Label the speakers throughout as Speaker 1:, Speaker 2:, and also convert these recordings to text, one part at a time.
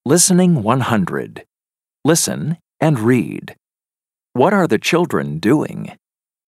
Speaker 1: Listening 100. Listen and read. What are the children doing?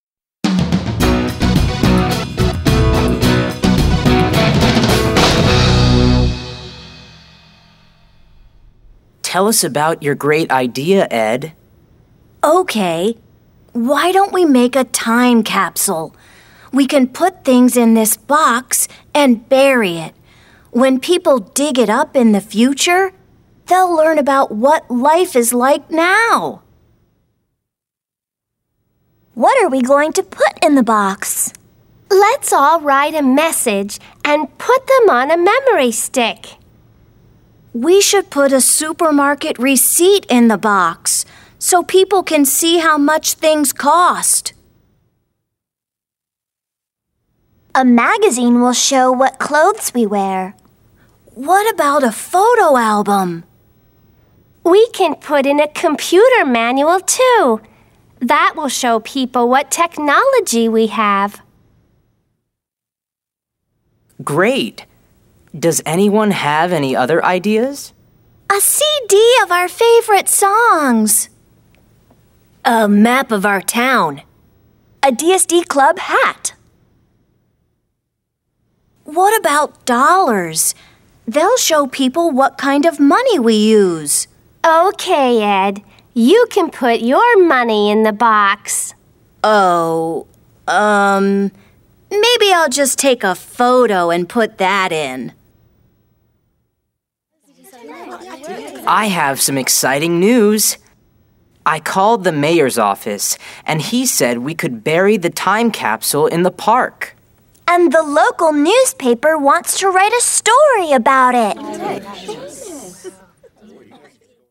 Speaker 2: Tell us about your great idea, Ed.
Speaker 3: Okay. Why don't we make a time capsule? We can put things in this box and bury it. When people dig it up in the future, they'll learn about what life is like now. What are we going to put in the box?
Speaker 4: Let's all write a message and put them on a memory stick.
Speaker 3: We should put a supermarket receipt in the box so people can see how much things cost.
Speaker 5: A magazine will show what clothes we wear.
Speaker 3: What about a photo album?
Speaker 4: We can put in a computer manual too. That will show people what technology we have.
Speaker 2: Great! Does anyone have any other ideas?
Speaker 3: A CD of our favorite songs. A map of our town.
Speaker 5: A DSD Club hat.
Speaker 3: What about dollars? They'll show people what kind of money we use.
Speaker 4: Okay, Ed. You can put your money in the box.
Speaker 3: Maybe I'll just take a photo and put that in.
Speaker 2: I have some exciting news. I called the mayor's office, and he said we could bury the time capsule in the park.
Speaker 5: And the local newspaper wants to write a story about it.